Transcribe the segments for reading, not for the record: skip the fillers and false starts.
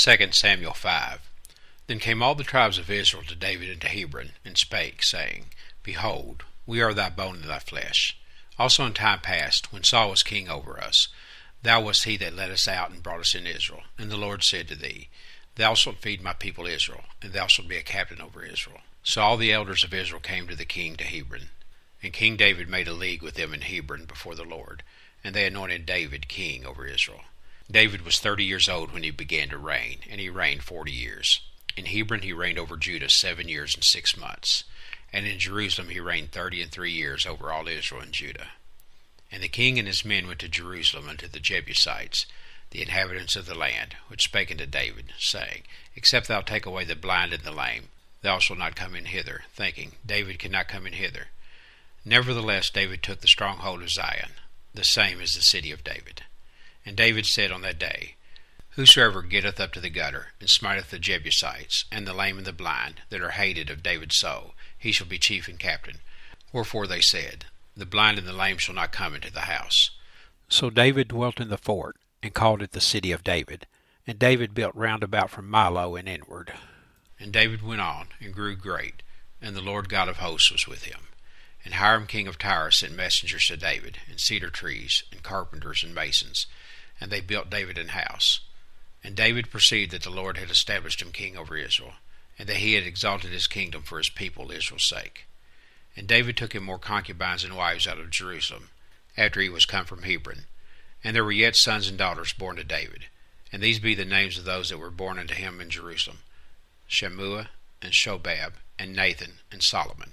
2 Samuel 5. Then came all the tribes of Israel to David and to Hebron, and spake, saying, Behold, we are thy bone and thy flesh. Also in time past, when Saul was king over us, thou wast he that led us out and brought us into Israel. And the Lord said to thee, Thou shalt feed my people Israel, and thou shalt be a captain over Israel. So all the elders of Israel came to the king to Hebron. And King David made a league with them in Hebron before the Lord, and they anointed David king over Israel. David was 30 years old when he began to reign, and he reigned 40 years. In Hebron he reigned over Judah 7 years and 6 months, and in Jerusalem he reigned 33 years over all Israel and Judah. And the king and his men went to Jerusalem unto the Jebusites, the inhabitants of the land, which spake unto David, saying, Except thou take away the blind and the lame, thou shalt not come in hither, thinking, David cannot come in hither. Nevertheless David took the stronghold of Zion, the same as the city of David. And David said on that day, Whosoever getteth up to the gutter, and smiteth the Jebusites, and the lame and the blind, that are hated of David's soul, he shall be chief and captain. Wherefore they said, The blind and the lame shall not come into the house. So David dwelt in the fort, and called it the city of David. And David built round about from Millo and inward. And David went on, and grew great, and the Lord God of hosts was with him. And Hiram king of Tyre sent messengers to David, and cedar trees, and carpenters, and masons, and they built David an house. And David perceived that the Lord had established him king over Israel, and that he had exalted his kingdom for his people Israel's sake. And David took him more concubines and wives out of Jerusalem, after he was come from Hebron. And there were yet sons and daughters born to David. And these be the names of those that were born unto him in Jerusalem: Shammua, and Shobab, and Nathan, and Solomon.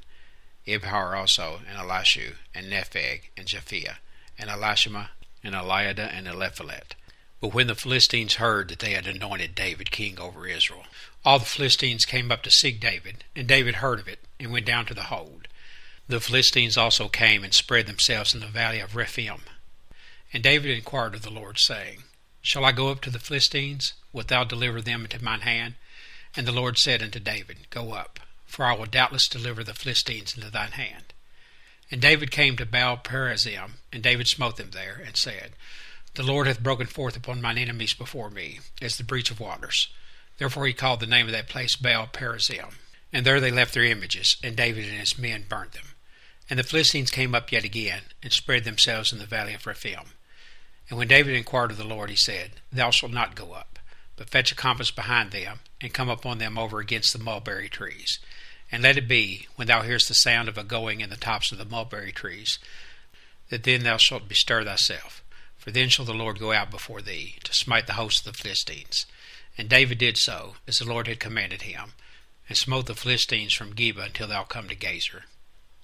Ibhar also, and Elishu, and Nepheg, and Japhia, and Elishama, and Eliada, and Eliphalet. But when the Philistines heard that they had anointed David king over Israel, all the Philistines came up to seek David, and David heard of it, and went down to the hold. The Philistines also came and spread themselves in the valley of Rephaim. And David inquired of the Lord, saying, Shall I go up to the Philistines? Wilt thou deliver them into mine hand? And the Lord said unto David, Go up, for I will doubtless deliver the Philistines into thine hand. And David came to Baal-perazim, and David smote them there, and said, The Lord hath broken forth upon mine enemies before me, as the breach of waters. Therefore he called the name of that place Baal-perazim. And there they left their images, and David and his men burnt them. And the Philistines came up yet again, and spread themselves in the valley of Rephaim. And when David inquired of the Lord, he said, Thou shalt not go up, but fetch a compass behind them, and come upon them over against the mulberry trees. And let it be, when thou hearest the sound of a going in the tops of the mulberry trees, that then thou shalt bestir thyself. For then shall the Lord go out before thee, to smite the host of the Philistines. And David did so, as the Lord had commanded him, and smote the Philistines from Geba until thou come to Gazer.